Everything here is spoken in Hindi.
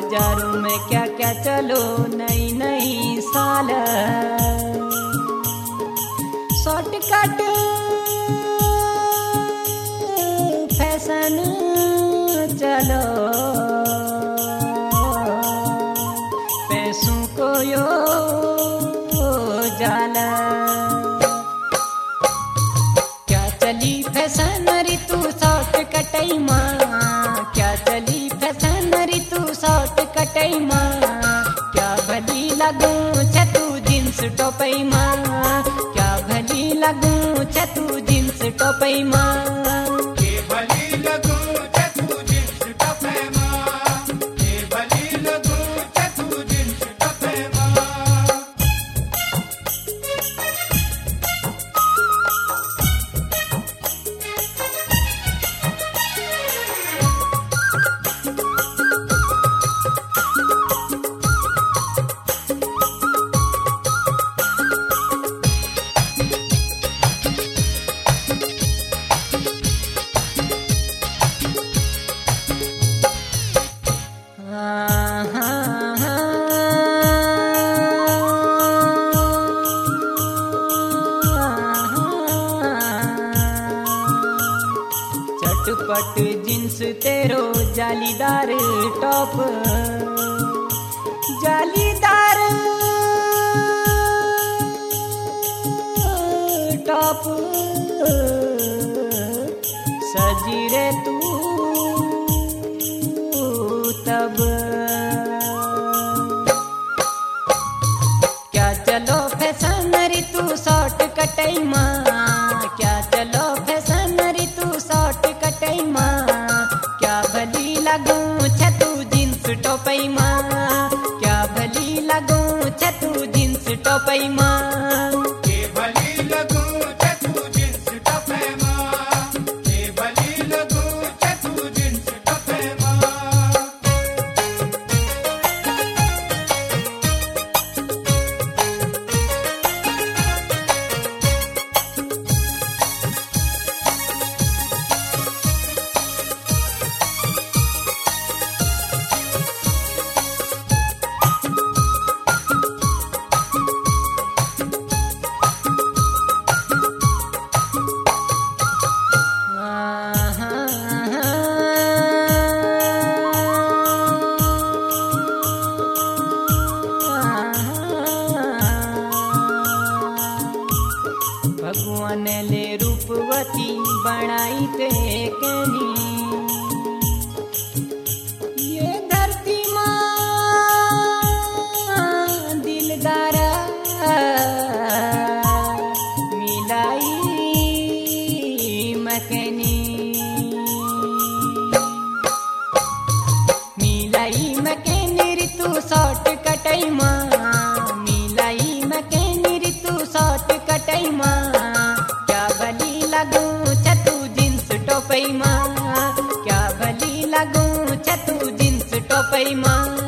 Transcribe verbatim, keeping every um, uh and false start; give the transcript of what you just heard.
बाजारों में क्या क्या चलो नई नई साल शॉर्टकट फैशन चलो पैसों को यो जाला क्या चली फैशन ऋतु शॉर्ट कटई माँ क्या चली फैशन ऋतु शॉर्ट कटई माँ क्या भली लगू छतु जींस टोपई माँ क्या भली लगू छतु जींस टोपई माँ चटपट जींस तेरो जालीदार टॉप जालीदार टॉप सजी रे तू तब क्या चलो फैशन ऋतु शॉर्ट कटई माँ क्या चलो फैशन ऋतु शॉर्ट कटई माँ क्या भली लगू छतु जींस टोपई माँ क्या भली लगू छतु जींस टोपई माँ भगवान ले रूपवती बनाई ते कनी ये धरती माँ दिलदारा मिलाई मकनी मिलाई मकनी ऋतु शॉर्ट कटई माँ मिलाई मकनी ऋतु शॉर्ट कटई माँ लगू छतु जींस टोपई माँ क्या भली लगू छतु जींस टोपई माँ